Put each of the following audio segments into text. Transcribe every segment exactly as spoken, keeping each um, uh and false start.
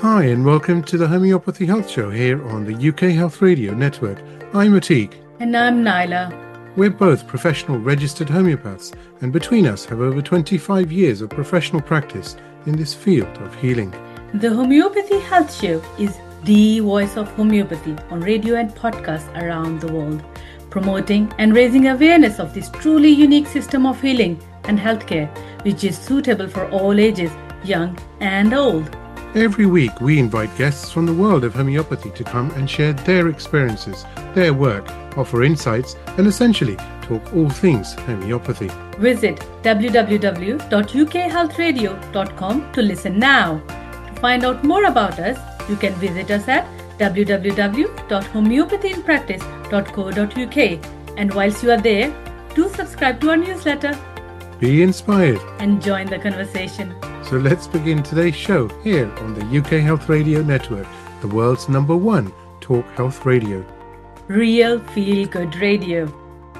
Hi and welcome to the Homeopathy Health Show here on the U K Health Radio Network. I'm Atik. And I'm Naila. We're both professional registered homeopaths and between us have over twenty-five years of professional practice in this field of healing. The Homeopathy Health Show is the voice of homeopathy on radio and podcasts around the world, promoting and raising awareness of this truly unique system of healing and healthcare, which is suitable for all ages, young and old. Every week we invite guests from the world of homeopathy to come and share their experiences, their work, offer insights and essentially talk all things homeopathy. Visit w w w dot u k health radio dot com to listen now. To find out more about us, you can visit us at w w w dot homeopathy in practice dot co dot u k. And whilst you are there, do subscribe to our newsletter. Be inspired and join the conversation. So let's begin today's show here on the U K Health Radio Network, the world's number one talk health radio. Real feel-good radio.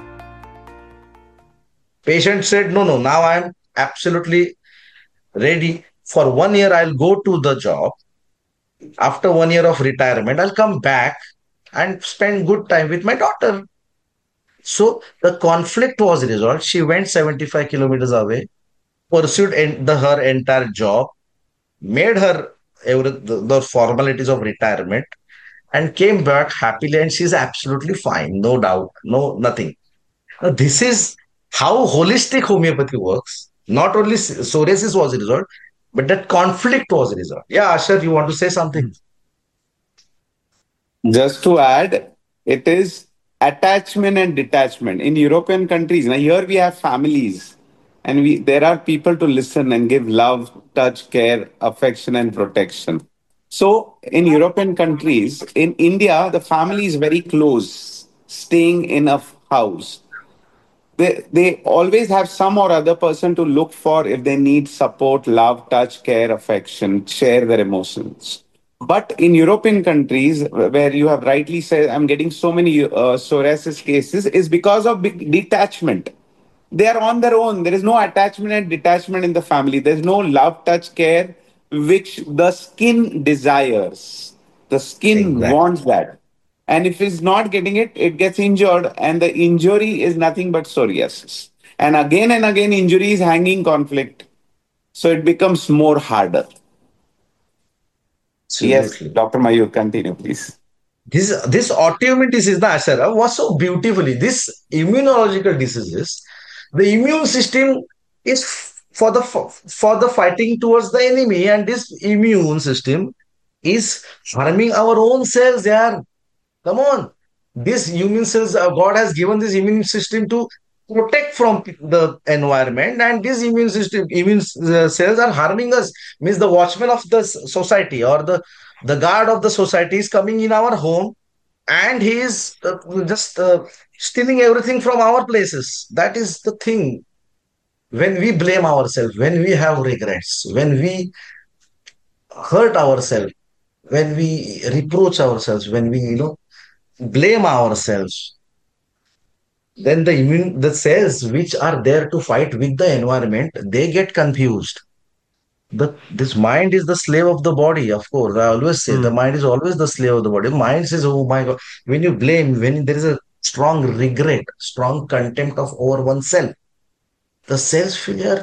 Patient said, no, no, now I'm absolutely ready. For one year, I'll go to the job. After one year of retirement, I'll come back and spend good time with my daughter. So the conflict was resolved. She went seventy-five kilometers away, pursued en- the, her entire job, made her every, the, the formalities of retirement, and came back happily. And she's absolutely fine, no doubt, no nothing. Now, this is how holistic homeopathy works. Not only s- psoriasis was resolved, but that conflict was resolved. Yeah, Asher, you want to say something? Just to add, it is attachment and detachment. In European countries, now here we have families and we there are people to listen and give love, touch, care, affection and protection. So in European countries, in India, the family is very close, staying in a house. They, they always have some or other person to look for if they need support, love, touch, care, affection, share their emotions. But in European countries, where you have rightly said, I'm getting so many uh, psoriasis cases, is because of big detachment. They are on their own. There is no attachment and detachment in the family. There's no love, touch, care, which the skin desires. The skin Exactly. wants that. And if it's not getting it, it gets injured. And the injury is nothing but psoriasis. And again and again, injury is hanging conflict. So it becomes more harder. Yes, Absolutely. Doctor Mayur, continue, please. This this autoimmune disease, the Ashara, was so beautifully. This immunological diseases, the immune system is f- for the f- for the fighting towards the enemy, and this immune system is harming our own cells. Yeah, come on. This immune cells, uh, God has given this immune system to protect from p- the environment, and this immune system, immune uh, cells are harming us. Means the watchman of the s- society or the the guard of the society is coming in our home, and he is uh, just uh, stealing everything from our places. That is the thing. When we blame ourselves, when we have regrets, when we hurt ourselves, when we reproach ourselves, when we you know blame ourselves, then the immune the cells which are there to fight with the environment, they get confused. The this mind is the slave of the body. Of course, I always say the Mm. mind is always the slave of the body. Mind says, oh my god. When you blame, when there is a strong regret, strong contempt of over oneself, the cells feel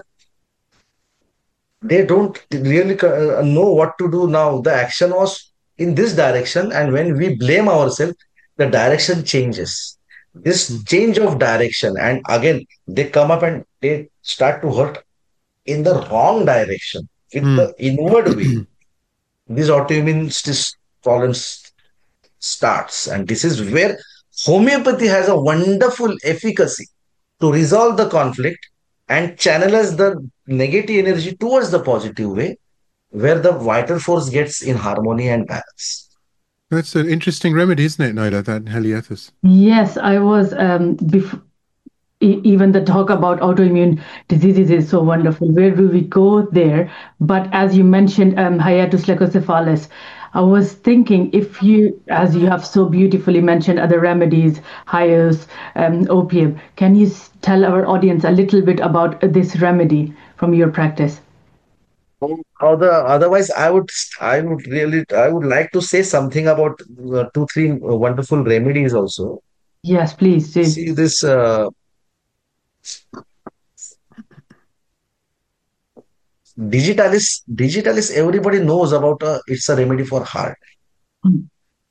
they don't really uh, know what to do now. The action was in this direction, and when we blame ourselves, the direction changes. This Mm. change of direction, and again, they come up and they start to hurt in the wrong direction, with Mm. the inward way. These autoimmune st- problems starts, and this is where homeopathy has a wonderful efficacy to resolve the conflict and channelize the negative energy towards the positive way, where the vital force gets in harmony and balance. That's an interesting remedy, isn't it, Naila, that Helianthus? Yes, I was um, bef- e- even the talk about autoimmune diseases is so wonderful. Where do we go there? But as you mentioned, um, hiatus leukocephalus, I was thinking if you, as you have so beautifully mentioned other remedies, hiatus, um, opium, can you s- tell our audience a little bit about this remedy from your practice? Other, otherwise, I would, I would really, I would like to say something about uh, two, three uh, wonderful remedies also. Yes, please do. See this uh, digitalis, digitalis. Everybody knows about. Uh, it's a remedy for heart, Mm.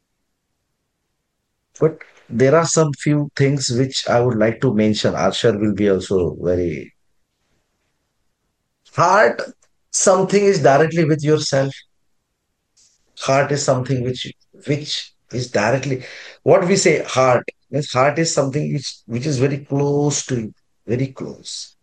but there are some few things which I would like to mention. Arshad will be also very heart. Something is directly with yourself. Heart is something which which is directly what we say. Heart means heart is something which which is very close to you, very close.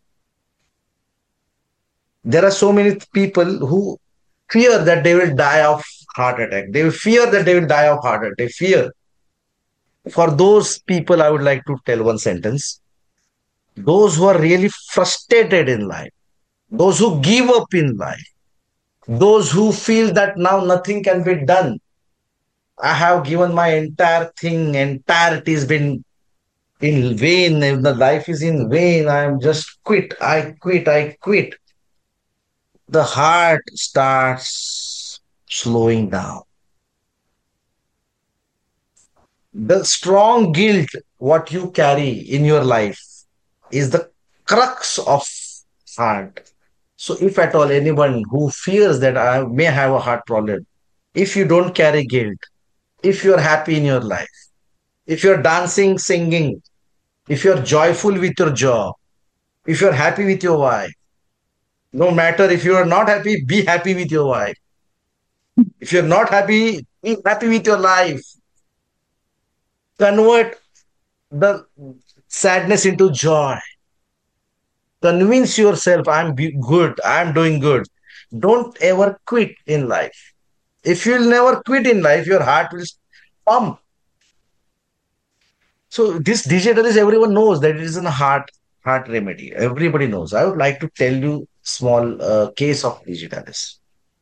There are so many people who fear that they will die of heart attack. They will fear that they will die of heart attack. They fear. For those people, I would like to tell one sentence. Those who are really frustrated in life, those who give up in life, those who feel that now nothing can be done. I have given my entire thing, entirety has been in vain. If the life is in vain, I am just quit. I quit. I quit. The heart starts slowing down. The strong guilt, what you carry in your life, is the crux of heart. So, if at all anyone who fears that I may have a heart problem, if you don't carry guilt, if you're happy in your life, if you're dancing, singing, if you're joyful with your job, if you're happy with your wife, no matter if you are not happy, be happy with your wife. If you're not happy, be happy with your life. Convert the sadness into joy. Convince yourself, I'm be- good, I'm doing good. Don't ever quit in life. If you'll never quit in life, your heart will pump. So this digital is everyone knows that it is a heart heart remedy. Everybody knows. I would like to tell you small uh, case of digitalis.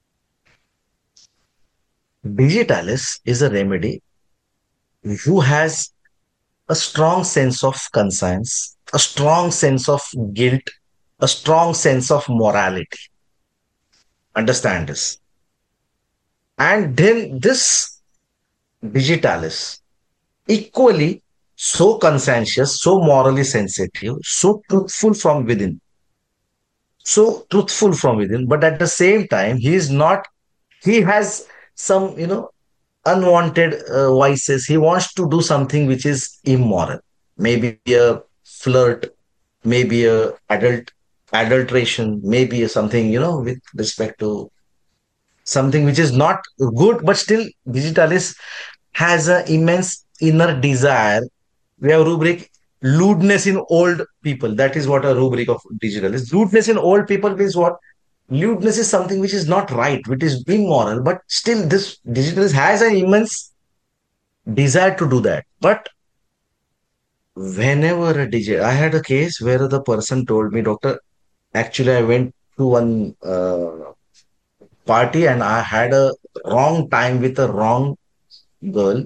Digitalis is a remedy who has a strong sense of conscience, a strong sense of guilt, a strong sense of morality. Understand this. And then this digitalis, equally so conscientious, so morally sensitive, so truthful from within, so truthful from within, but at the same time, he is not, he has some, you know, unwanted uh, vices. He wants to do something which is immoral, maybe a flirt, maybe a adult adulteration, maybe a something, you know, with respect to something which is not good, but still digitalis has an immense inner desire. We have rubric lewdness in old people. That is what a rubric of digital is. Lewdness in old people means what? Lewdness is something which is not right, which is immoral, but still this digital has an immense desire to do that. But whenever a D J, I had a case where the person told me, Doctor, actually I went to one uh, party and I had a wrong time with a wrong girl,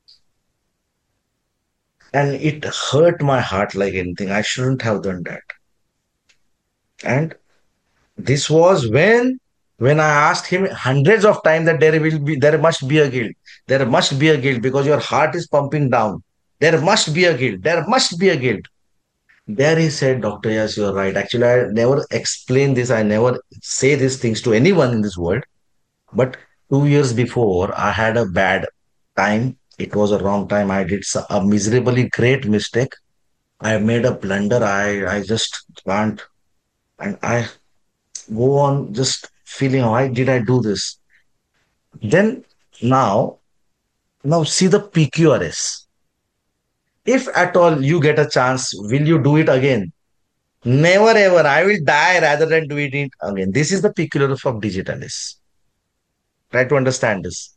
and it hurt my heart like anything. I shouldn't have done that. And this was when when I asked him hundreds of times that there will be there must be a guilt. There must be a guilt because your heart is pumping down. There must be a guilt. There must be a guilt. There he said, Doctor, yes, you're right. Actually, I never explain this. I never say these things to anyone in this world. But two years before, I had a bad time. It was a wrong time. I did s- a miserably great mistake. I made a blunder. I, I just can't. And I go on just feeling, why did I do this? Then now, now see the P Q R S. If at all you get a chance, will you do it again? Never ever. I will die rather than do it again. This is the P Q R S of digitalis. Try to understand this.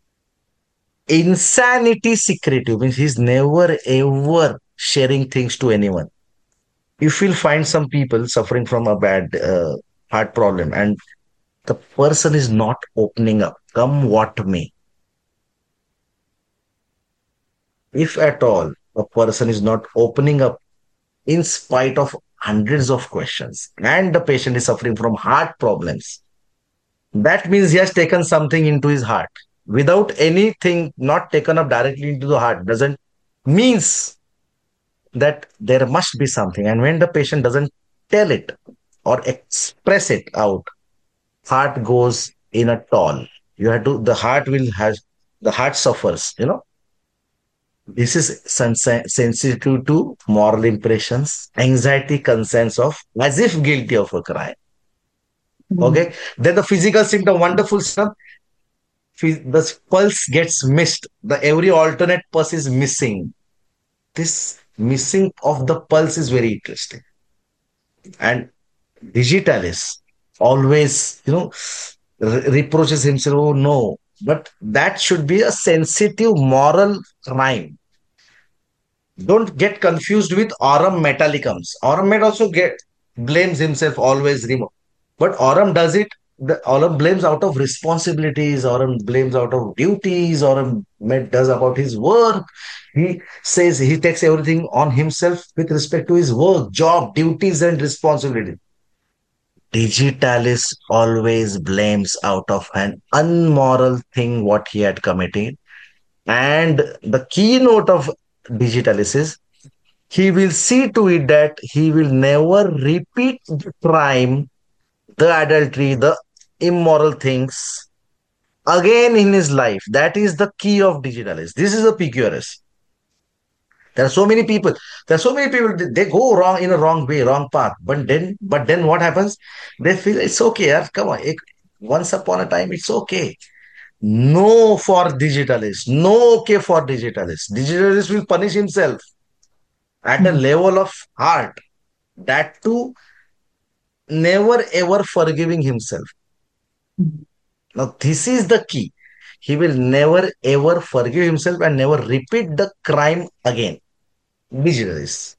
Insanity secretive means he's never ever sharing things to anyone. If you'll find some people suffering from a bad uh, heart problem and the person is not opening up, come what may. If at all a person is not opening up in spite of hundreds of questions and the patient is suffering from heart problems, that means he has taken something into his heart. Without anything not taken up directly into the heart doesn't means that there must be something. And when the patient doesn't tell it or express it out, heart goes in a toll. You have to, the heart will have, the heart suffers, you know. This is sensi- sensitive to moral impressions, anxiety, concerns of as if guilty of a crime. Okay. Then the physical symptom, wonderful symptom, phy- the pulse gets missed. The every alternate pulse is missing. This missing of the pulse is very interesting. And Digitalis always, you know, re- reproaches himself, oh no, but that should be a sensitive moral crime. Don't get confused with Aurum Metallicums. Aurum Met also get blames himself always remove. But Aurum does it, the Aurum blames out of responsibilities, Aurum blames out of duties, Aurum Met does about his work. He says he takes everything on himself with respect to his work, job, duties, and responsibility. Digitalis always blames out of an unmoral thing what he had committed. And the keynote of Digitalis is he will see to it that he will never repeat the crime, the adultery, the immoral things again in his life. That is the key of Digitalis. This is a P Q R S. There are so many people. There are so many people. They they go wrong in a wrong way, wrong path. But then, but then what happens? They feel it's okay. yaar, Come on. ek- Once upon a time, it's okay. No for Digitalis. No okay for Digitalis. Digitalis will punish himself at a level of heart. That too, never ever forgiving himself. Now, this is the key. He will never ever forgive himself and never repeat the crime again. Digitalis.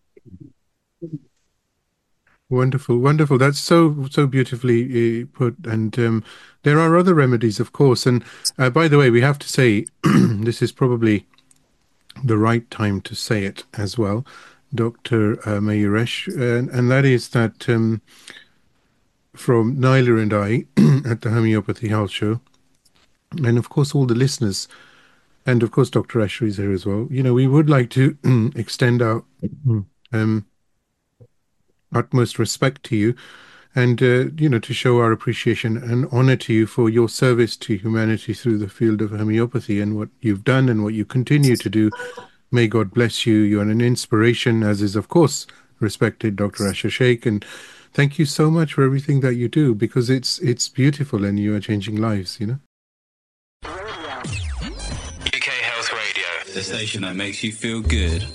Wonderful, wonderful. That's so so beautifully uh, put. And um, there are other remedies, of course. And uh, by the way, we have to say this is probably the right time to say it as well, Doctor Uh, Mayuresh, and, and that is that um, from Nyla and I at the Homeopathy Health Show, and of course all the listeners, and of course Doctor Asher is here as well. You know, we would like to extend our um, utmost respect to you, and uh, you know, to show our appreciation and honor to you for your service to humanity through the field of homeopathy and what you've done and what you continue to do. May God bless you. You're an inspiration, as is, of course, respected Doctor Asher Sheikh. And thank you so much for everything that you do, because it's it's beautiful and you are changing lives, you know. U K Health Radio, the station that makes you feel good.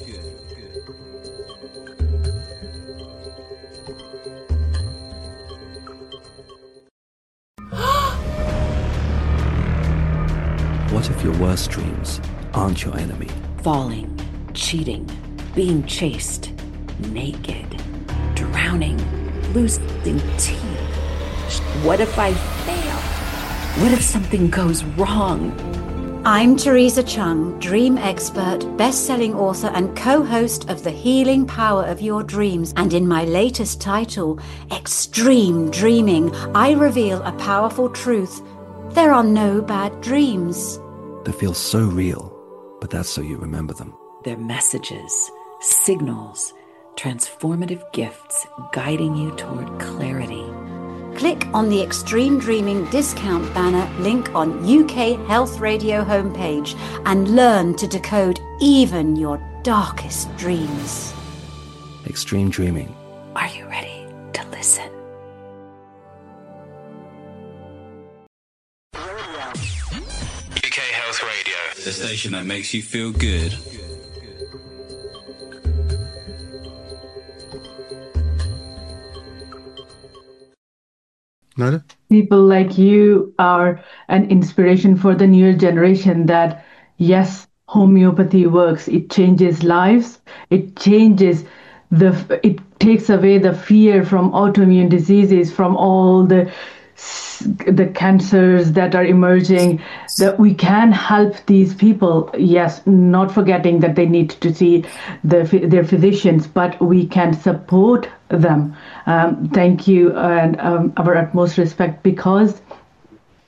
What if your worst dreams aren't your enemy? Falling, cheating, being chased, naked, drowning, losing teeth. What if I fail? What if something goes wrong? I'm Teresa Chung, dream expert, best-selling author and co-host of The Healing Power of Your Dreams. And in my latest title, Extreme Dreaming, I reveal a powerful truth. There are no bad dreams. They feel so real, but that's so you remember them. They're messages, signals, transformative gifts guiding you toward clarity. Click on the Extreme Dreaming discount banner link on U K Health Radio homepage and learn to decode even your darkest dreams. Extreme Dreaming. Are you ready to listen? U K Health Radio, the station that makes you feel good. Nada? People like you are an inspiration for the newer generation that, yes, homeopathy works. It changes lives. It changes the, it takes away the fear from autoimmune diseases, from all the the cancers that are emerging, that we can help these people. Yes, not forgetting that they need to see the, their physicians, but we can support them. Um, thank you, and um, our utmost respect, because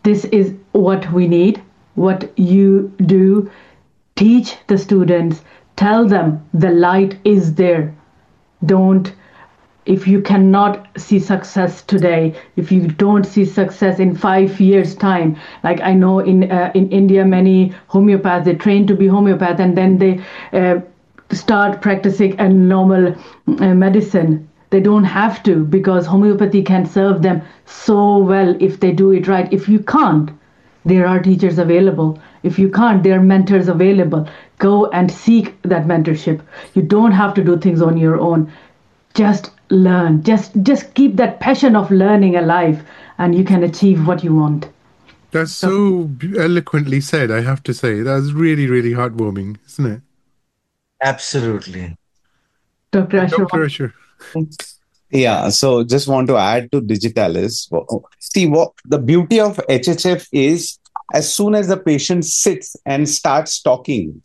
this is what we need, what you do. Teach the students, tell them the light is there. Don't, if you cannot see success today, if you don't see success in five years time, like I know in uh, in India, many homeopaths, they train to be homeopath and then they uh, start practicing a normal uh, medicine. They don't have to, because homeopathy can serve them so well if they do it right. If you can't, there are teachers available. If you can't, there are mentors available. Go and seek that mentorship. You don't have to do things on your own. Just learn. Just just keep that passion of learning alive, and you can achieve what you want. That's so eloquently said, I have to say. That's really, really heartwarming, isn't it? Absolutely. Doctor Asher. Doctor Asher. Yeah, so just want to add to Digitalis. See, what the beauty of H H F is, as soon as the patient sits and starts talking,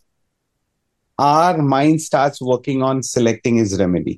our mind starts working on selecting his remedy.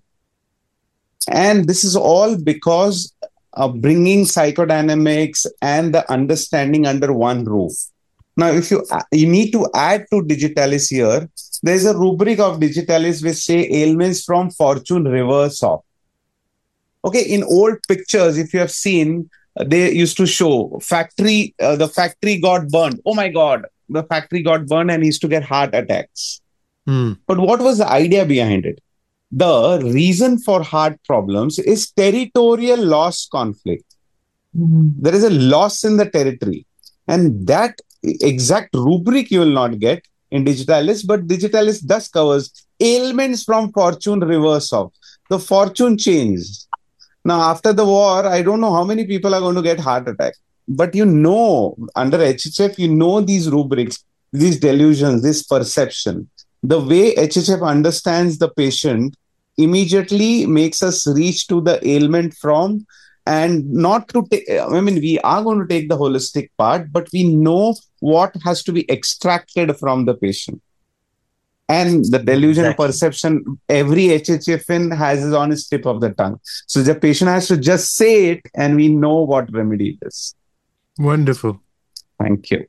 And this is all because of bringing psychodynamics and the understanding under one roof. Now, if you you need to add to Digitalis here, there's a rubric of Digitalis which say ailments from fortune reverse off. Okay, in old pictures, if you have seen, they used to show factory, uh, the factory got burned. Oh my God, the factory got burned and he used to get heart attacks. Hmm. But what was the idea behind it? The reason for heart problems is territorial loss conflict. Mm-hmm. There is a loss in the territory. And that exact rubric you will not get in Digitalis, but Digitalis does covers ailments from fortune reverse off. The fortune changed. Now, after the war, I don't know how many people are going to get heart attack. But you know, under H H F, you know these rubrics, these delusions, this perception. The way H H F understands the patient immediately makes us reach to the ailment from, and not to take, I mean, we are going to take the holistic part, but we know what has to be extracted from the patient. And the delusion Exactly. perception, every H H F N has it on its tip of the tongue. So the patient has to just say it and we know what remedy it is. Wonderful. Thank you.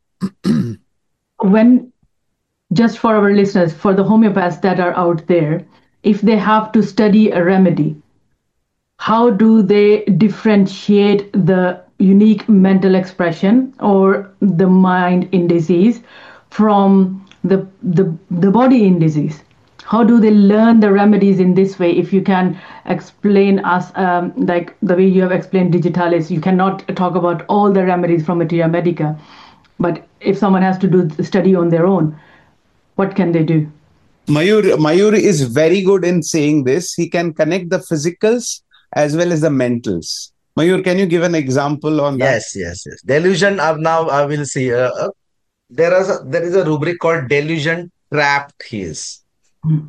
When, just for our listeners, for the homeopaths that are out there, if they have to study a remedy, how do they differentiate the unique mental expression or the mind in disease from the the, the body in disease? How do they learn the remedies in this way? If you can explain us, um, like the way you have explained Digitalis, you cannot talk about all the remedies from Materia Medica, but if someone has to do the study on their own, what can they do? Mayur, Mayur is very good in saying this. He can connect the physicals as well as the mentals. Mayur, can you give an example on that? Yes, yes, yes. Delusion, uh, now I will see. Uh, uh, there is a, there is a rubric called delusion trapped his. Hmm.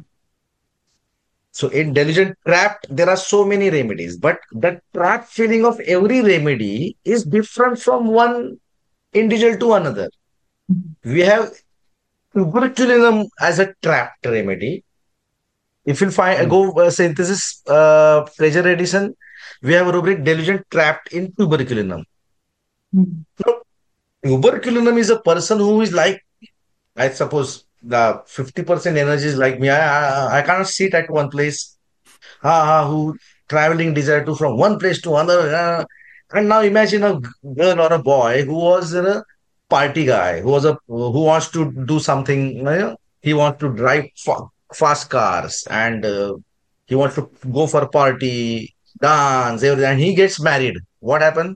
So in delusion trapped, there are so many remedies, but the trapped feeling of every remedy is different from one individual to another. We have tuberculinum as a trapped remedy. If you find Mm. go uh, synthesis uh, pleasure edition, we have a rubric delusion trapped in tuberculinum. Hmm. Now, tuberculinum is a person who is like, I suppose the fifty percent energy is like me. I, I, I cannot sit at one place. Ah, ah, who traveling desire to from one place to another. Uh, and now imagine a girl or a boy who was a party guy, who was a who wants to do something. You know, he wants to drive fa- fast cars and uh, he wants to go for a party, dance, everything. And he gets married. What happened?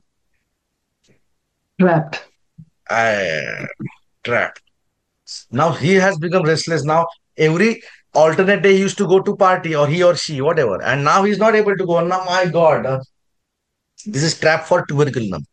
Trapped. Uh, trapped. Now he has become restless. Now every alternate day he used to go to party, or he or she, whatever. And now he's not able to go. Now, my God, uh, this is trap for tuberculinum.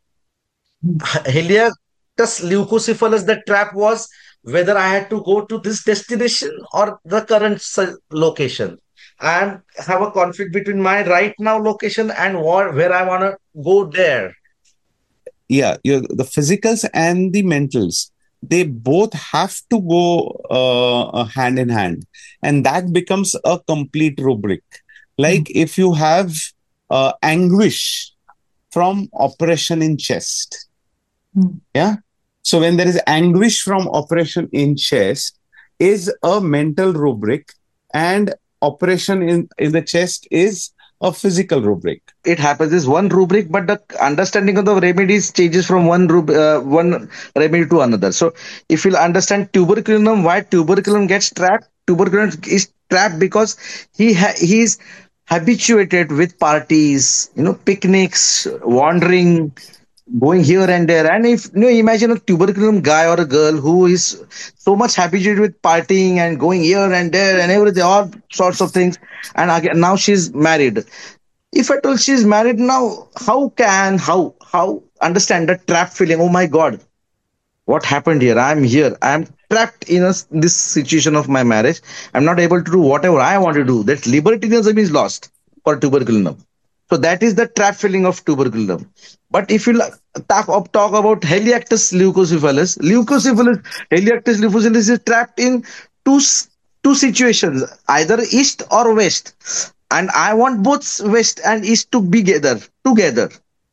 Heliactis leucocephalus, the trap was whether I had to go to this destination or the current s- location, and have a conflict between my right now location and what, where I want to go there. Yeah, you the physicals and the mentals, they both have to go uh, hand in hand. And that becomes a complete rubric. Like if you have uh, anguish from oppression in chest, Mm. Yeah. So when there is anguish from oppression in chest is a mental rubric, and oppression in, in the chest is a physical rubric. It happens is one rubric, but the understanding of the remedies changes from one rub- uh, one remedy to another. So if you'll understand tuberculum, why tuberculum gets trapped, tuberculum is trapped because he ha- he is habituated with parties, you know, picnics, wandering, going here and there. And if you know, imagine a tuberculum guy or a girl who is so much habituated with partying and going here and there and everything, all sorts of things. And again, now she's married. If at all she's married now, how can how how understand the trap feeling? Oh my God, what happened here? I'm here. I'm trapped in a, this situation of my marriage. I'm not able to do whatever I want to do. That libertinism is lost for tuberculum. So that is the trap feeling of tuberculum. But if you like, talk, talk about Heliactis leucocephalus, leucocephalus, Heliactis leucocephalus is trapped in two, s- two situations, either east or west. And I want both west and east to be together. Together.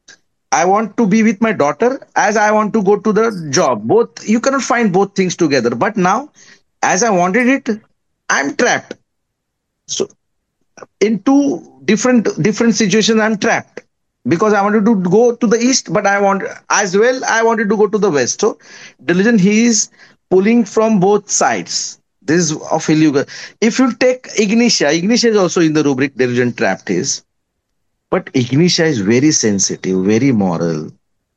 I want to be with my daughter as I want to go to the job. Both you cannot find both things together. But now, as I wanted it, I'm trapped. So in two different different situations, I'm trapped because I wanted to go to the east, but I want as well. I wanted to go to the west. So diligent, he is pulling from both sides. This is of illegal. If you take Ignitia, Ignitia is also in the rubric diligent trapped is. But Ignitia is very sensitive, very moral,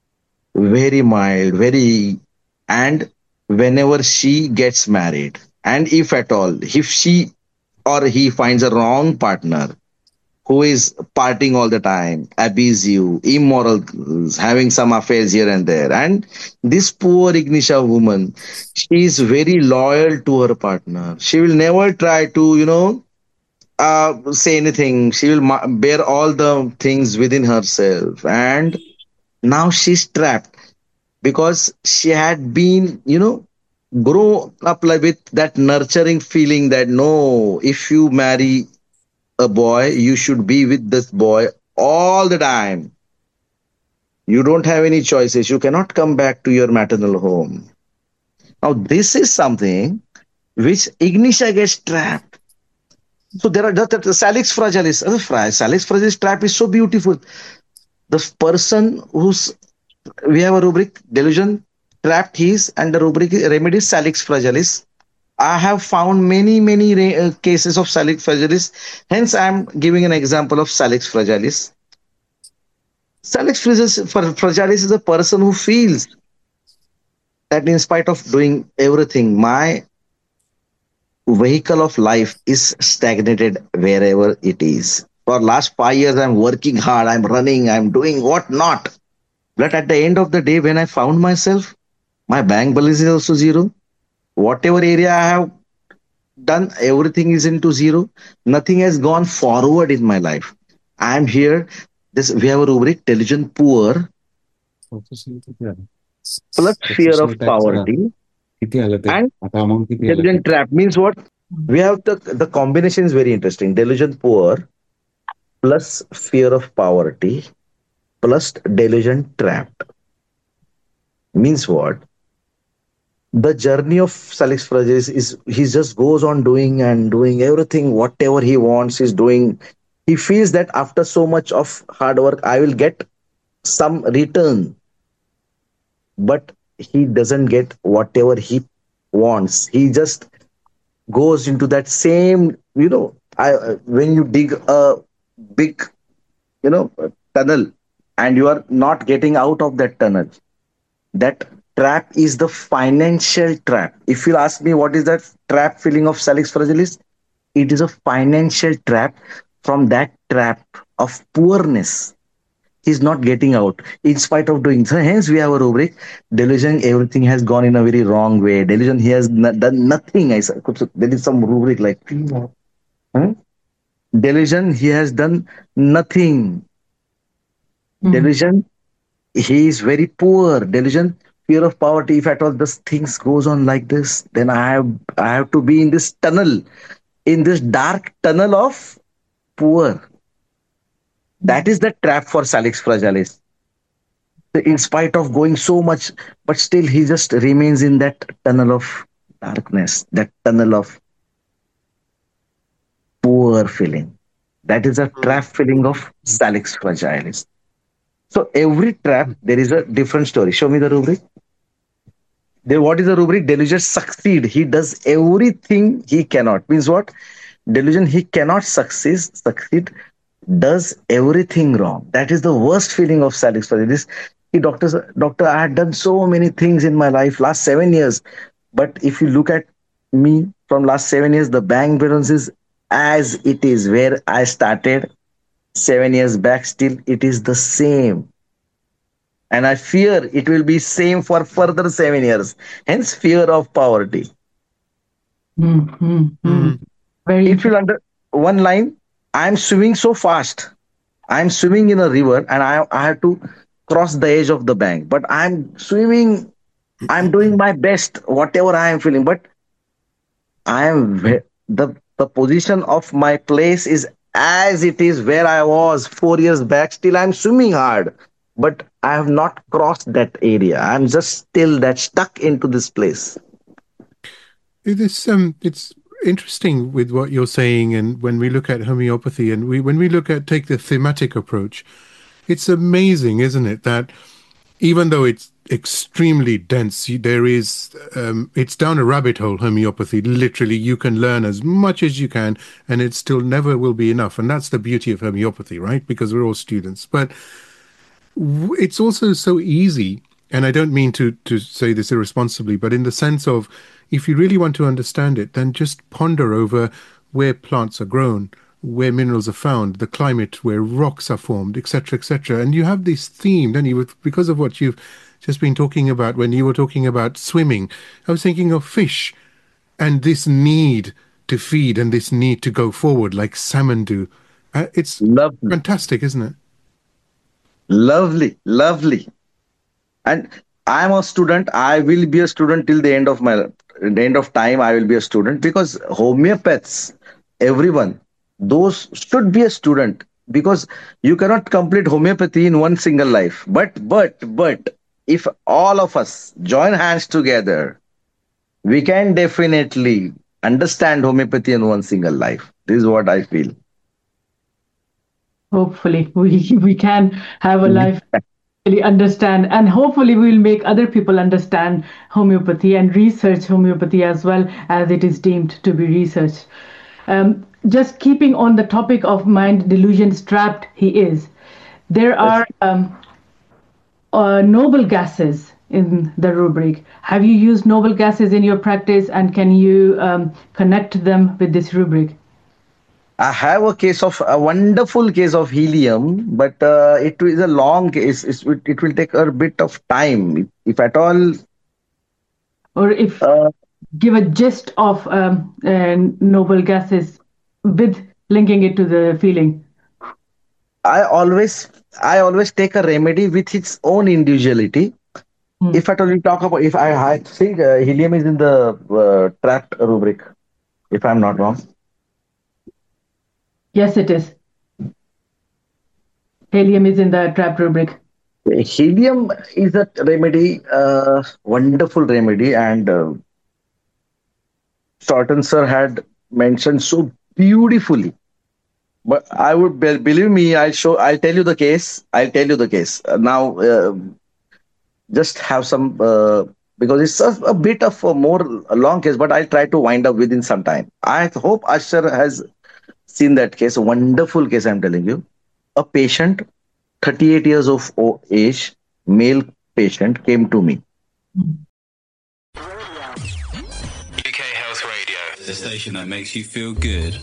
very mild, very, and whenever she gets married, and if at all, if she or he finds a wrong partner who is partying all the time, abusive, immoral, having some affairs here and there, and this poor Ignitia woman, she is very loyal to her partner. She will never try to, you know, uh, say anything. She will ma- bear all the things within herself, and now she's trapped because she had been, you know, grown up like with that nurturing feeling that no, if you marry a boy, you should be with this boy all the time. You don't have any choices. You cannot come back to your maternal home. Now, this is something which Ignitia gets trapped. So there are the, the, the Salix fragilis. Uh, fra- Salix fragilis trap is so beautiful. The person who's we have a rubric delusion trapped his and the rubric remedy Salix fragilis. I have found many many re- uh, cases of Salix fragilis. Hence, I am giving an example of Salix fragilis. Salix fragilis, fra- fragilis is a person who feels that in spite of doing everything, my vehicle of life is stagnated wherever it is. For last five years, I'm working hard, I'm running, I'm doing what not. But at the end of the day, when I found myself, my bank balance is also zero. Whatever area I have done, everything is into zero. Nothing has gone forward in my life. I'm here. This we have a rubric diligent poor plus fear of poverty and diligent trap means what? We have the the combination is very interesting. Diligent poor plus fear of poverty plus diligent trapped means what? The journey of Salix Fragilis is he just goes on doing and doing everything, whatever he wants, he's doing. He feels that after so much of hard work, I will get some return, but he doesn't get whatever he wants. He just goes into that same, you know, I uh, when you dig a big, you know, tunnel and you are not getting out of that tunnel, that trap is the financial trap. If you ask me what is that trap feeling of Salix fragilis, it is a financial trap. From that trap of poorness, he's not getting out in spite of doing so. Hence, we have a rubric delusion. Everything has gone in a very wrong way. Delusion, he has n- done nothing. I said, there is some rubric like huh? Delusion, he has done nothing. Mm. Delusion, he is very poor. Delusion, fear of poverty. If at all this things goes on like this, then I have I have to be in this tunnel, in this dark tunnel of poor. That is the trap for Salix fragilis. in spite of going so much, but still he just remains in that tunnel of darkness, that tunnel of poor feeling. That is a trap feeling of Salix fragilis. So every trap, there is a different story. Show me the rubric. Then what is the rubric? Delusion succeed. He does everything he cannot. Means what? Delusion, he cannot succeed, succeed, does everything wrong. That is the worst feeling of Salix fragilis. He, doctors, doctor, I had done so many things in my life, last seven years. But if you look at me from last seven years, the bank balance is as it is where I started seven years back. Still, it is the same. And I fear it will be same for further seven years. Hence, fear of poverty. Mm-hmm. Mm. Very If you under one line, I'm swimming so fast. I'm swimming in a river and I, I have to cross the edge of the bank. But I'm swimming, I'm doing my best, whatever I am feeling. But I am the, the position of my place is as it is where I was four years back. Still, I'm swimming hard. But I have not crossed that area. I'm just still that stuck into this place. This um, it's interesting with what you're saying, and when we look at homeopathy, and we when we look at take the thematic approach, it's amazing, isn't it, that even though it's extremely dense, there is um, it's down a rabbit hole. Homeopathy, literally, you can learn as much as you can, and it still never will be enough. And that's the beauty of homeopathy, right? Because we're all students, but it's also so easy, and I don't mean to to say this irresponsibly, but in the sense of, if you really want to understand it, then just ponder over where plants are grown, where minerals are found, the climate where rocks are formed, et cetera, et cetera. And you have this theme, don't you, because of what you've just been talking about when you were talking about swimming. I was thinking of fish and this need to feed and this need to go forward like salmon do. Uh, it's Lovely. Fantastic, isn't it? Lovely, lovely. And I'm a student. I will be a student till the end of my the end of time. I will be a student because homeopaths, everyone, those should be a student, because you cannot complete homeopathy in one single life. But but but if all of us join hands together, we can definitely understand homeopathy in one single life. This is what I feel. Hopefully, we we can have a life really understand, and hopefully we will make other people understand homeopathy and research homeopathy as well as it is deemed to be research. Um, just keeping on the topic of mind delusions trapped he is, there are um, uh, noble gases in the rubric. Have you used noble gases in your practice, and can you um, connect them with this rubric? I have a case of a wonderful case of helium, but uh, it is a long case. It's, it will take a bit of time, if, if at all. Or if uh, give a gist of um, uh, noble gases with linking it to the feeling. I always, I always take a remedy with its own individuality. Hmm. If at all we talk about, if I, I think uh, helium is in the uh, trapped rubric, if I'm not wrong. Yes, it is. Helium is in the trap rubric. Helium is a remedy, uh, wonderful remedy, and uh, Stoughton sir had mentioned so beautifully. But I would be, believe me, I'll show. I'll tell you the case. I'll tell you the case uh, now. Uh, just have some uh, because it's a, a bit of a more a long case, but I'll try to wind up within some time. I hope Asher has seen that case, a wonderful case, I'm telling you. A patient, thirty-eight years of age, male patient, came to me. U K Health Radio, the station that makes you feel good.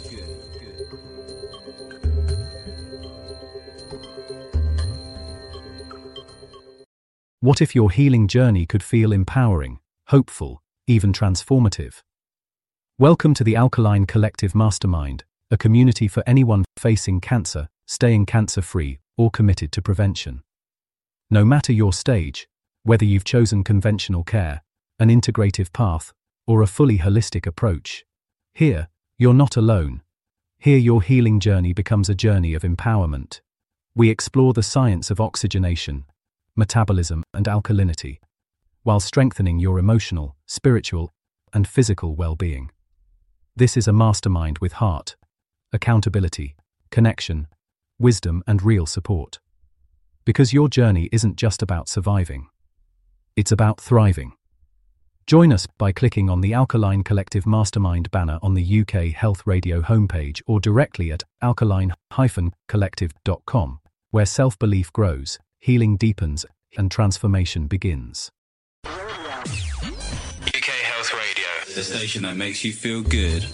What if your healing journey could feel empowering, hopeful, even transformative? Welcome to the Alkaline Collective Mastermind, a community for anyone facing cancer, staying cancer-free, or committed to prevention. No matter your stage, whether you've chosen conventional care, an integrative path, or a fully holistic approach, here, you're not alone. Here your healing journey becomes a journey of empowerment. We explore the science of oxygenation, metabolism, and alkalinity, while strengthening your emotional, spiritual, and physical well-being. This is a mastermind with heart, accountability, connection, wisdom, and real support. Because your journey isn't just about surviving. It's about thriving. Join us by clicking on the Alkaline Collective Mastermind banner on the U K Health Radio homepage or directly at alkaline dash collective dot com, where self-belief grows, healing deepens, and transformation begins. U K Health Radio, the station that makes you feel good.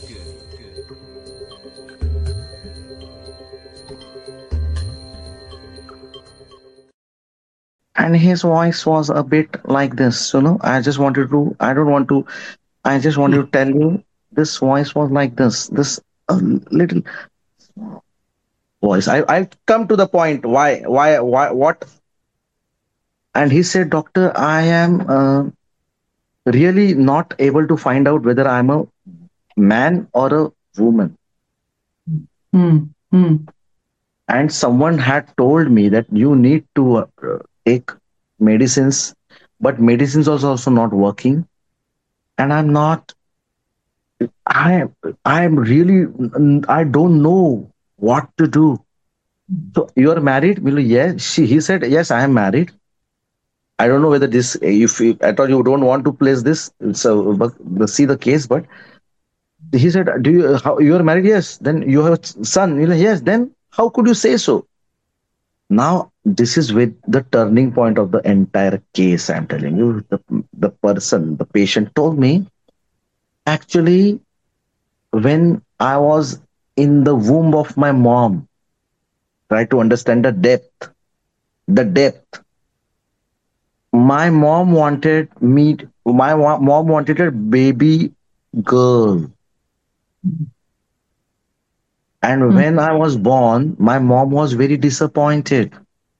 And his voice was a bit like this, you know. I just wanted to, I don't want to, I just wanted to tell you, this voice was like this, this uh, little voice. I, I come to the point, why, why, why, what? And he said, doctor, I am uh, really not able to find out whether I'm a man or a woman. Mm. Mm. And someone had told me that you need to uh, take medicines, but medicines also also not working. And I'm not, I I'm really, I don't know what to do. So you are married? Well, yes. She, he said, yes, I am married. I don't know whether this, if you, at all you don't want to place this, so but, see the case, but he said, do you, how, you are married? Yes. Then you have a son? Yes. Then how could you say so? Now, this is with the turning point of the entire case. I'm telling you, the, the person, the patient told me, actually, when I was in the womb of my mom, try to understand the depth, the depth. My mom wanted me, my mom wanted a baby girl. And mm. when I was born, my mom was very disappointed.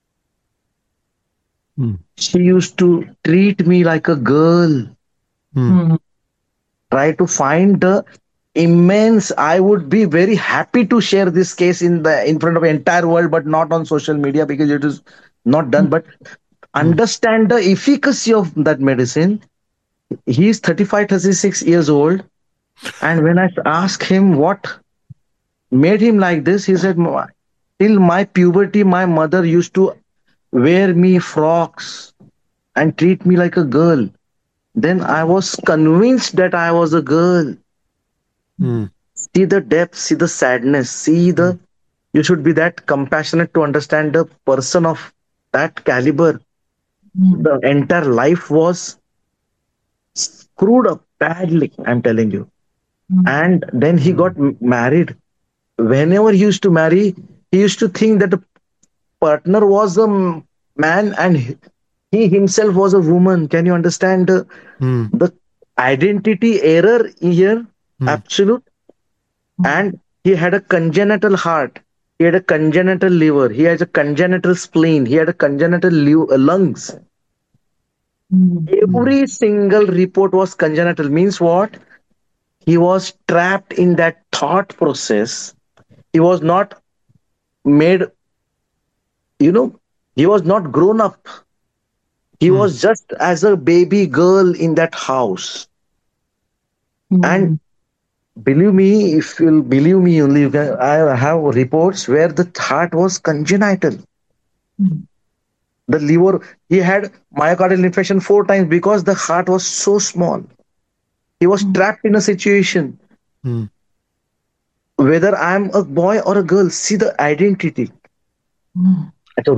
Mm. She used to treat me like a girl. Mm. Try to find the immense, I would be very happy to share this case in the in front of the entire world, but not on social media because it is not done. Mm. But understand the efficacy of that medicine. He is thirty-five, thirty-six years old. And when I asked him what made him like this, he said, till my puberty, my mother used to wear me frocks and treat me like a girl. Then I was convinced that I was a girl. Mm. See the depth, see the sadness, see the, mm. you should be that compassionate to understand the person of that caliber. Mm. The entire life was screwed up badly, I'm telling you. Mm. And then he mm. got married. Whenever he used to marry, he used to think that the partner was a man and he himself was a woman. Can you understand uh, mm. the identity error here? Mm. Absolute. Mm. And he had a congenital heart. He had a congenital liver. He has a congenital spleen. He had a congenital lungs. Mm. Every single report was congenital. Means what? He was trapped in that thought process. He was not made, you know, he was not grown up. He mm. was just as a baby girl in that house. Mm. And believe me, if you'll believe me only, you can, I have reports where the heart was congenital. Mm. The liver, he had myocardial infarction four times because the heart was so small. He was mm. trapped in a situation. Mm. Whether I'm a boy or a girl, see the identity. Mm.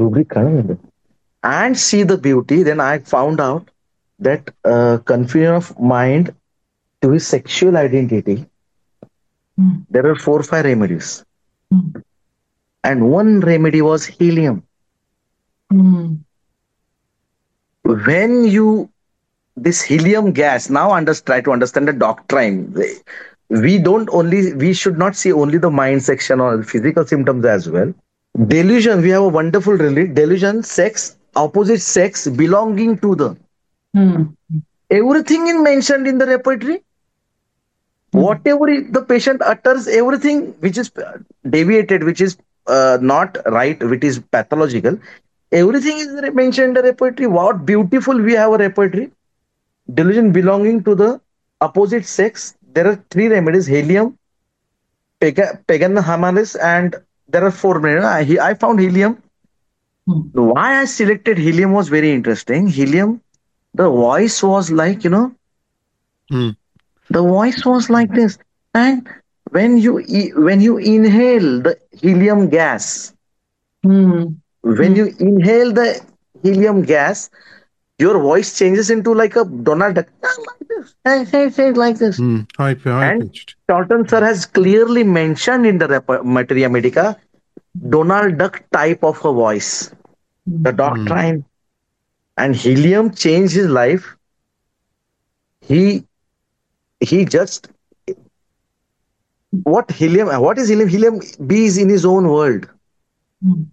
And see the beauty. Then I found out that uh, confusion of mind to his sexual identity. Mm. There are four or five remedies. Mm. And one remedy was helium. Mm. When you, this helium gas, now under, try to understand the doctrine. We don't only, we should not see only the mind section or the physical symptoms as well. Delusion, we have a wonderful religion. Delusion, sex, opposite sex belonging to the. Mm. Everything is mentioned in the repertory. Mm. Whatever the patient utters, everything which is deviated, which is uh, not right, which is pathological, everything is mentioned in the repertory. What beautiful we have a repertory. Delusion belonging to the opposite sex. There are three remedies: helium, pagan hamalis, and there are four. I, I found helium. Hmm. Why I selected helium was very interesting. Helium, the voice was like, you know, hmm. the voice was like this. And when you when you inhale the helium gas, hmm. when hmm. you inhale the helium gas, your voice changes into like a Donald Duck. Like this. Say, say, say like this. Mm, high, high and pitched. Charlton sir has clearly mentioned in the rep- Materia Medica Donald Duck type of a voice. The doctrine. Mm. And helium changed his life. He he just what helium what is helium? Helium bees in his own world. Mm.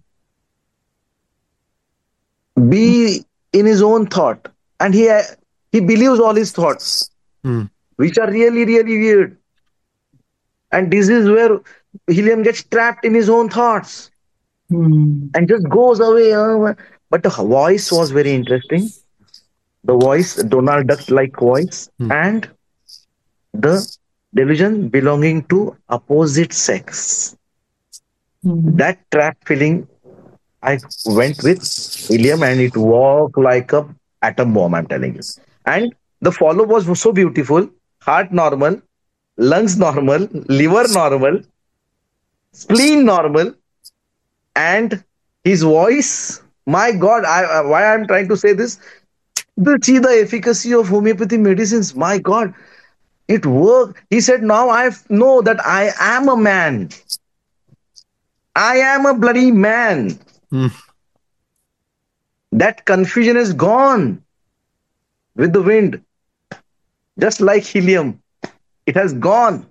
Be in his own thought. And he he believes all his thoughts. Mm. Which are really, really weird. And this is where helium gets trapped in his own thoughts. Mm. And just goes away. Uh, but the voice was very interesting. The voice, Donald Duck-like voice. Mm. And the delusion belonging to opposite sex. Mm. That trap feeling, I went with helium and it walked like a atom bomb, I'm telling you. And the follow was so beautiful. Heart normal, lungs normal, liver normal, spleen normal, and his voice, my God, I, why I'm trying to say this, to see the efficacy of homeopathy medicines, my God, it worked. He said, now I know that I am a man. I am a bloody man. Mm. That confusion is gone with the wind. Just like helium. It has gone.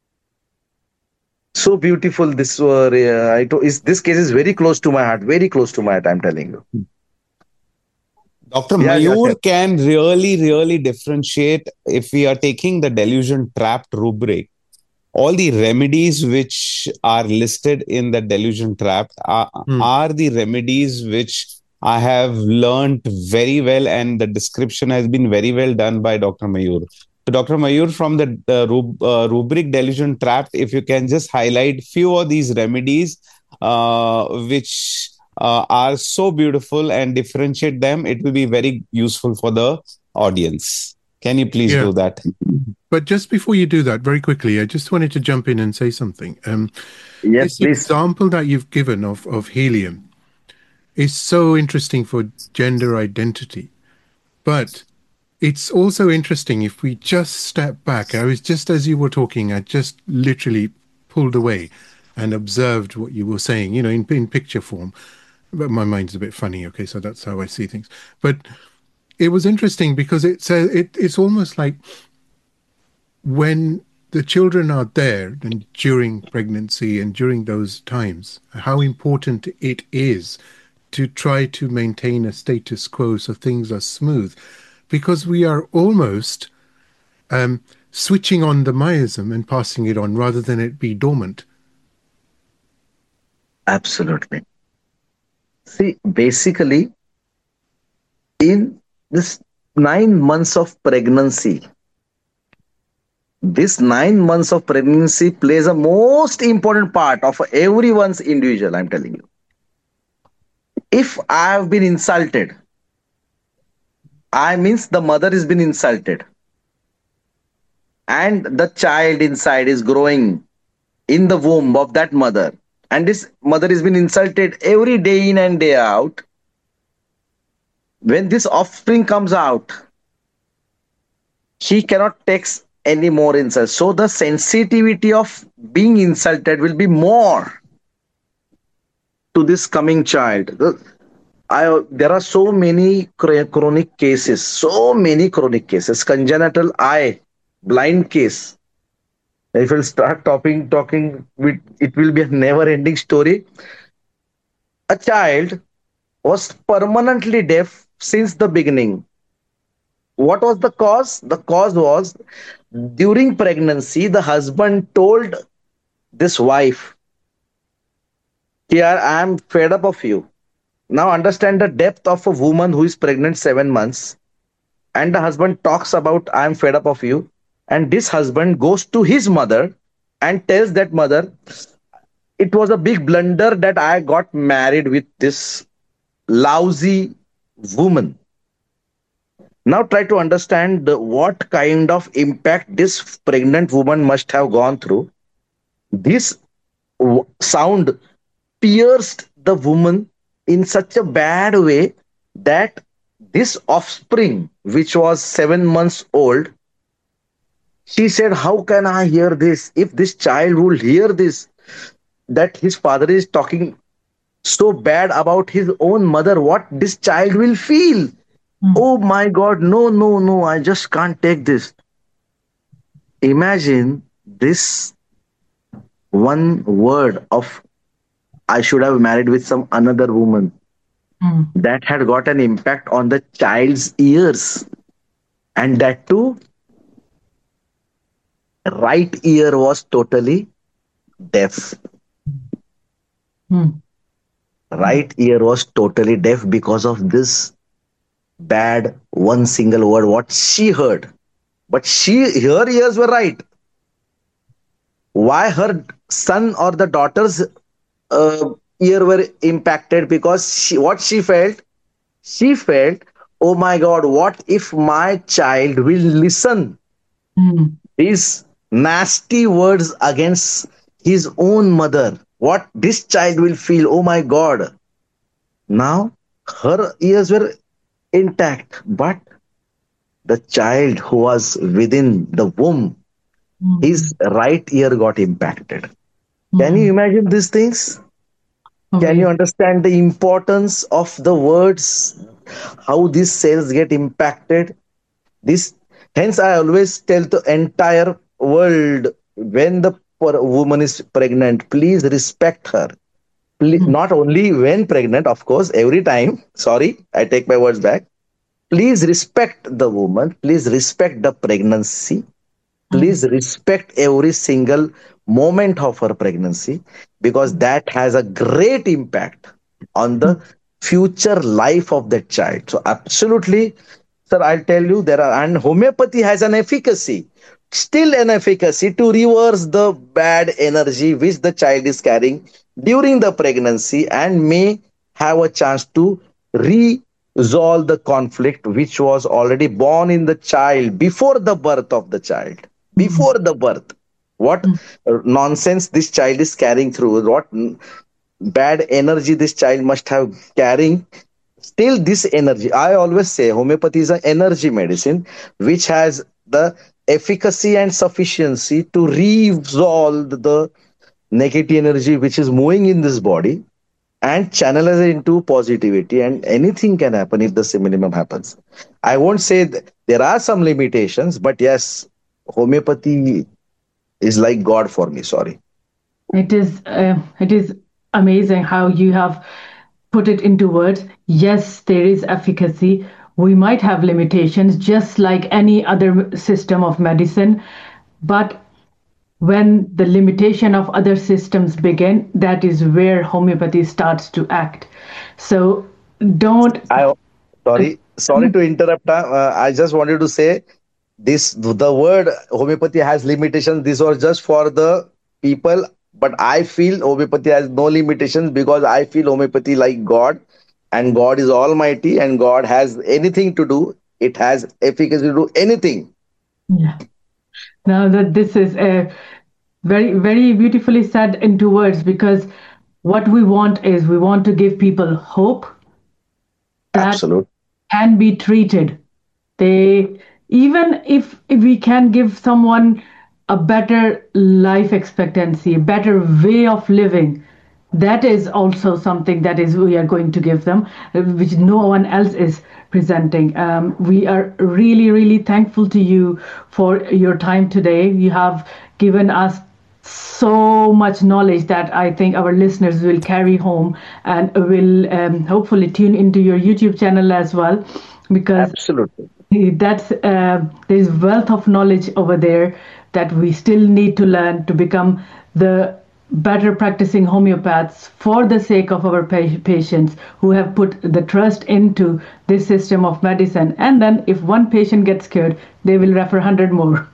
So beautiful. This uh, I to, is this case is very close to my heart. Very close to my heart, I'm telling you. Doctor Yeah, Mayur yeah, can really, really differentiate if we are taking the delusion trapped rubric. All the remedies which are listed in the delusion trap are, mm. are the remedies which I have learned very well, and the description has been very well done by Doctor Mayur. So Doctor Mayur, from the uh, rub, uh, rubric delusion trap, if you can just highlight few of these remedies uh, which uh, are so beautiful and differentiate them, it will be very useful for the audience. Can you please yeah. do that? But just before you do that, very quickly, I just wanted to jump in and say something. Um, yes, this please. example that you've given of, of helium is so interesting for gender identity. But it's also interesting if we just step back. I was just as you were talking, I just literally pulled away and observed what you were saying, you know, in, in picture form. But my mind's a bit funny, okay, so that's how I see things. But it was interesting because it's a, it, it's almost like when the children are there and during pregnancy and during those times, how important it is to try to maintain a status quo so things are smooth, because we are almost um, switching on the miasm and passing it on rather than it be dormant. Absolutely. See, basically, in this nine months of pregnancy, this nine months of pregnancy plays a most important part of everyone's individual, I'm telling you. If I have been insulted, I means the mother has been insulted. And the child inside is growing in the womb of that mother. And this mother has been insulted every day in and day out. When this offspring comes out, she cannot take any more insult. So the sensitivity of being insulted will be more to this coming child. I, there are so many chronic cases, so many chronic cases, congenital eye, blind case. If we'll start talking, talking, it will be a never-ending story. A child was permanently deaf since the beginning. What was the cause? The cause was during pregnancy, the husband told this wife, "Here, I am fed up of you. Now understand the depth of a woman who is pregnant seven months, and the husband talks about, I am fed up of you. And this husband goes to his mother and tells that mother, it was a big blunder that I got married with this lousy woman. Now try to understand the, what kind of impact this pregnant woman must have gone through. This w- sound pierced the woman in such a bad way that this offspring, which was seven months old, she said, how can I hear this? If this child will hear this, that his father is talking so bad about his own mother, what this child will feel. Mm. Oh my God, no, no, no, I just can't take this. Imagine this one word of, I should have married with some another woman, Mm. that had got an impact on the child's ears. And that too, right ear was totally deaf. Mm. Right ear was totally deaf because of this bad one single word what she heard. But she, her ears were right. Why her son or the daughter's uh, ear were impacted? Because she, what she felt, she felt, oh my God, what if my child will listen Mm. these nasty words against his own mother? What this child will feel? Oh my God. Now her ears were intact, but the child who was within the womb, Mm. his right ear got impacted. Can Mm. you imagine these things? Can you Amazing. understand the importance of the words? How these cells get impacted? This, hence, I always tell the entire world, when the per- woman is pregnant, please respect her. Ple- Mm. Not only when pregnant, of course, every time. Sorry, I take my words back. Please respect the woman. Please respect the pregnancy. Please respect every single moment of her pregnancy, because that has a great impact on the future life of that child. So absolutely, sir, I'll tell you, there are, and homeopathy has an efficacy, still an efficacy to reverse the bad energy which the child is carrying during the pregnancy, and may have a chance to resolve the conflict which was already born in the child before the birth of the child. Before the birth, what uh, nonsense this child is carrying through, what n- bad energy this child must have carrying. Still this energy, I always say homeopathy is an energy medicine which has the efficacy and sufficiency to resolve the negative energy which is moving in this body and channelize it into positivity, and anything can happen if the minimum happens. I won't say that there are some limitations, but yes, homeopathy is like God for me. Sorry. It is uh, it is amazing how you have put it into words. Yes, there is efficacy. We might have limitations, just like any other system of medicine, but when the limitation of other systems begin, that is where homeopathy starts to act. So don't. I sorry sorry to interrupt. uh, uh, I just wanted to say this: the word homeopathy has limitations. This was just for the people, but I feel homeopathy has no limitations, because I feel homeopathy like God, and God is Almighty, and God has anything to do. It has efficacy to do anything. Yeah. Now that this is a very, very beautifully said into words, because what we want is we want to give people hope that Absolute. can be treated. They, even if, if we can give someone a better life expectancy, a better way of living, that is also something that is we are going to give them, uh, which no one else is presenting. Um, we are really, really thankful to you for your time today. You have given us so much knowledge that I think our listeners will carry home and will um, hopefully tune into your YouTube channel as well, because Absolutely. that's uh, there's wealth of knowledge over there that we still need to learn to become the better practicing homeopaths for the sake of our pa- patients who have put the trust into this system of medicine. And then if one patient gets cured, they will refer one hundred more.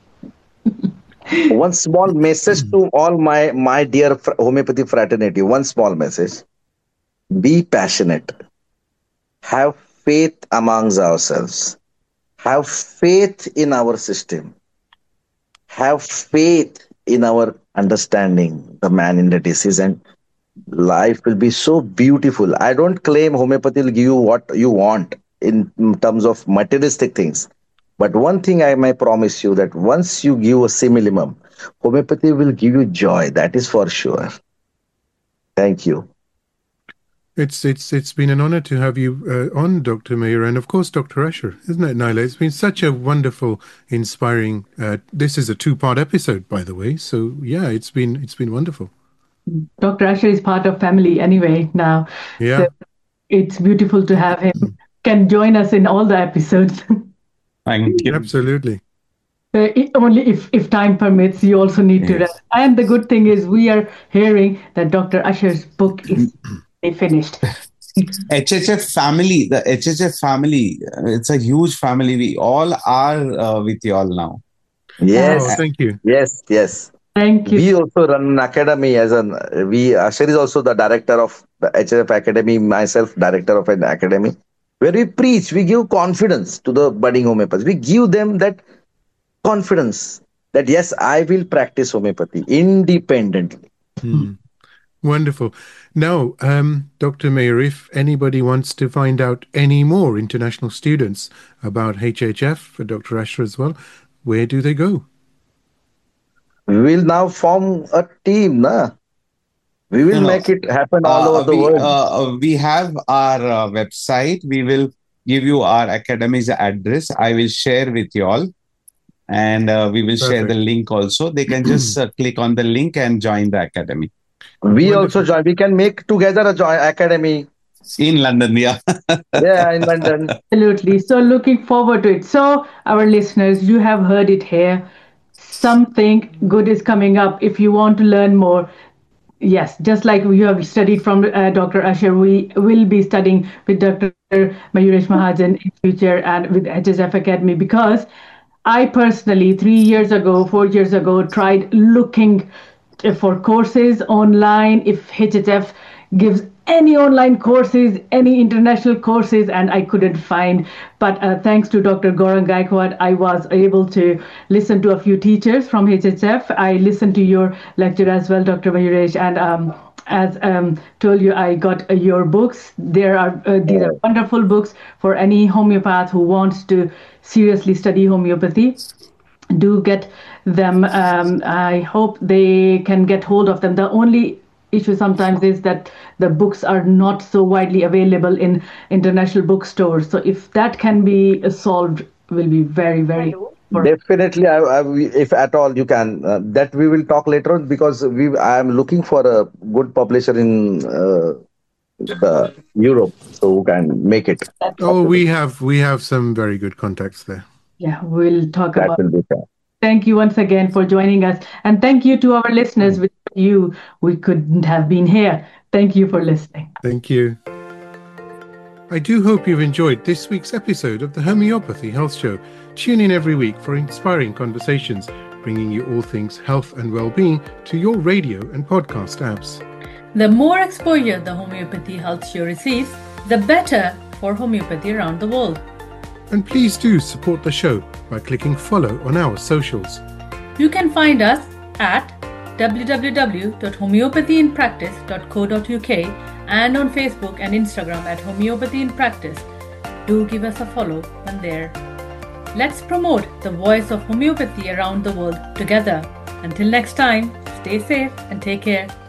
One small message to all my, my dear fr- homeopathy fraternity. One small message. Be passionate. Have faith amongst ourselves. Have faith in our system. Have faith in our understanding the man in the disease, and life will be so beautiful. I don't claim homeopathy will give you what you want in, in terms of materialistic things. But one thing I may promise you, that once you give a simillimum, homeopathy will give you joy. That is for sure. Thank you. It's it's it's been an honor to have you uh, on, Doctor Mayer, and of course, Doctor Asher, isn't it, Naila? It's been such a wonderful, inspiring. Uh, this is a two-part episode, by the way. So yeah, it's been it's been wonderful. Doctor Asher is part of family anyway now. Yeah, so it's beautiful to have him. Can join us in all the episodes. Thank you. Absolutely. Uh, it, only if, if time permits, you also need yes. to rest. And the good thing is we are hearing that Doctor Asher's book is finished. H H F family, the H H F family, it's a huge family. We all are uh, with you all now. Yes. Oh, thank you. Yes, yes. Thank you. We also run an academy as an, we, Asher is also the director of the H H F Academy, myself, director of an academy, where we preach, we give confidence to the budding homeopaths. We give them that confidence that, yes, I will practice homeopathy independently. Hmm. Wonderful. Now, um, Doctor Mayer, if anybody wants to find out any more international students about H H F, for Doctor Asher as well, where do they go? We will now form a team, na? We will no, make it happen all uh, over the we, world. Uh, we have our uh, website. We will give you our academy's address. I will share with you all. And uh, we will Perfect. share the link also. They can just uh, click on the link and join the academy. We Wonderful. also join. We can make together a joint academy. In London, yeah. yeah, in London. Absolutely. So looking forward to it. So our listeners, you have heard it here. Something good is coming up. If you want to learn more, yes, just like we have studied from uh, Doctor Asher, we will be studying with Doctor Mayuresh Mahajan in future and with H H F Academy, because I personally, three years ago, four years ago, tried looking for courses online, if H H F gives any online courses, any international courses, and I couldn't find. But uh, thanks to Doctor Gaurang Gaikwad, I was able to listen to a few teachers from H H F. I listened to your lecture as well, Doctor Mayuresh, and um, as um, told you, I got uh, your books. There are uh, these are wonderful books for any homeopath who wants to seriously study homeopathy. Do get them. Um, I hope they can get hold of them. The only issue sometimes is that the books are not so widely available in international bookstores. So if that can be solved, will be very, very definitely. I, I, if at all you can, uh, that we will talk later on, because we I am looking for a good publisher in uh, the Europe, so who can make it. Oh, possible. we have we have some very good contacts there. Yeah, we'll talk that about will be fair. Thank you once again for joining us. And thank you to our listeners. With you, we couldn't have been here. Thank you for listening. Thank you. I do hope you've enjoyed this week's episode of the Homeopathy Health Show. Tune in every week for inspiring conversations, bringing you all things health and well-being to your radio and podcast apps. The more exposure the Homeopathy Health Show receives, the better for homeopathy around the world. And please do support the show by clicking follow on our socials. You can find us at w w w dot homeopathy in practice dot co dot u k and on Facebook and Instagram at Homeopathy in Practice. Do give us a follow when there. Let's promote the voice of homeopathy around the world together. Until next time, stay safe and take care.